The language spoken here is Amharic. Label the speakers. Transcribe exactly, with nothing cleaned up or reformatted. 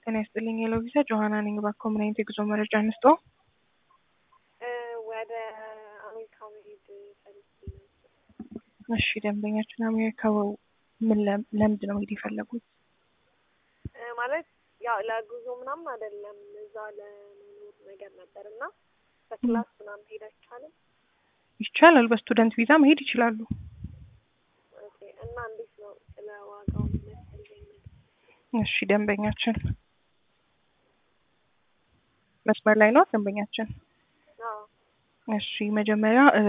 Speaker 1: ጤና ይስጥልኝ የሎቪዛ ጆሃና ነኝ። በኮሙኒቲ ጉዞ መረጃ አንስቶ
Speaker 2: ወደ አሜሪካ መሄድ ፈልጌ ነው።
Speaker 1: እሺ ደንበኛችን አሜሪካው ምን ለምንድን ነው መሄድ የፈለጉት?
Speaker 2: ማለት ያው ለጉዞ ምናምን አይደለም እዛ ለመኖር ነገር ነበርና በክላስ ምናምን ሄድ አይቻልም?
Speaker 1: ይቻላል። በስቱደንት ቪዛ መሄድ ይችላሉ።
Speaker 2: ኦኬ። እና እንዴት ነው ስለ ዋጋው የሚያስፈልገኝ ነገር?
Speaker 1: እሺ ደንበኛችን መስመር ላይ ነው ደንበኛችን?
Speaker 2: አዎ።
Speaker 1: እሺ መጀመሪያ